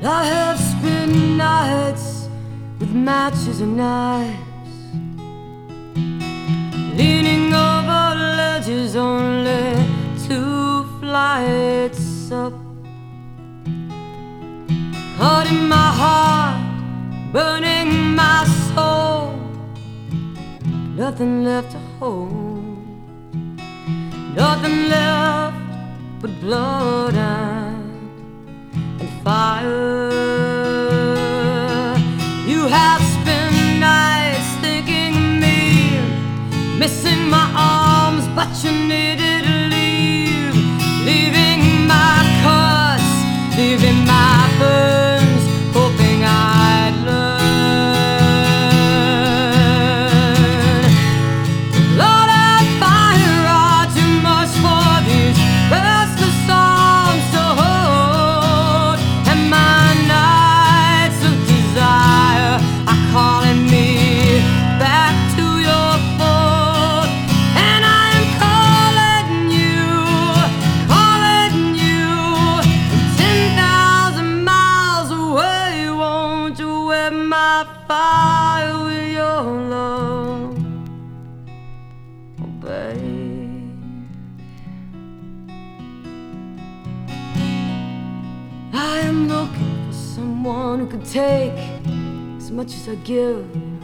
I have spent nights with matches and knives, leaning over ledges only 2 flights up, cutting my heart, burning my soul, nothing left to hold, nothing left but blood and fire. You have spent nights thinking of me, missing my arms, but you needed to leave, leaving my cuts, leaving my burns, hoping I'd learn. Lord, I fire are too much for these restless arms to hold, and my nights of desire are calling me back to your fold. And I am calling you from 10,000 miles away. Won't you wet my fire with your love, oh babe? I am looking for someone who could take as much as I give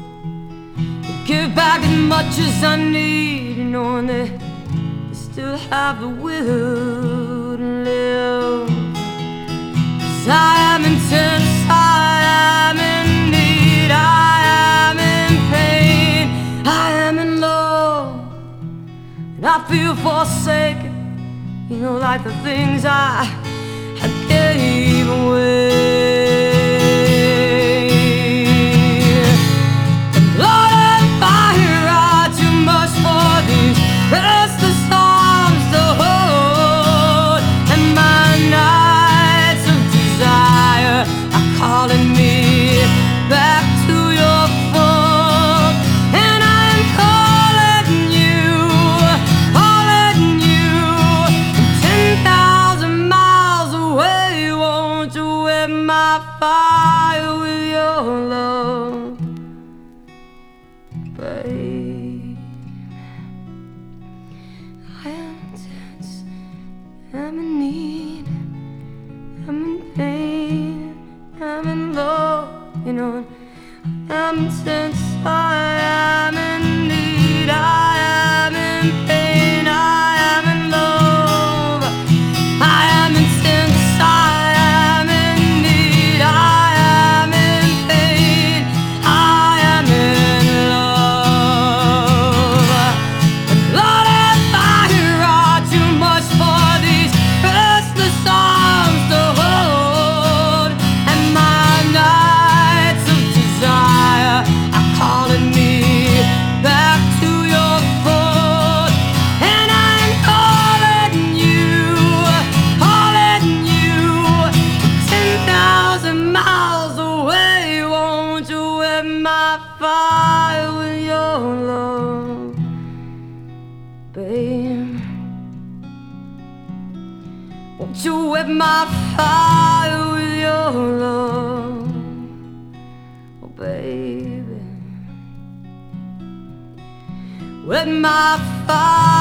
back as much as I need, knowing that they still have the will to live. 'Cause I am intense, I am in need, I am in pain, I am in love, and I feel forsaken, you know, like the things I gave away. Blood and fire are too much for these restless arms to hold, and my nights of desire are calling me back to your fold. And I am calling you from 10,000 miles away. Won't you wet my fire with your love, babe? I am intense, I'm in need, I'm in pain, I'm in love, you know. I'm intense, I am in need, I am in pain, I am in love. I am intense, I am in need, I am in pain, I am in love. And blood and fire are too much for these restless arms to hold, and my nights of desire are calling me back to your fold. And I'm calling you from 10,000 miles away. Won't you wet my fire with your love, babe? Won't you wet my fire with your love, oh baby? Wet my fire.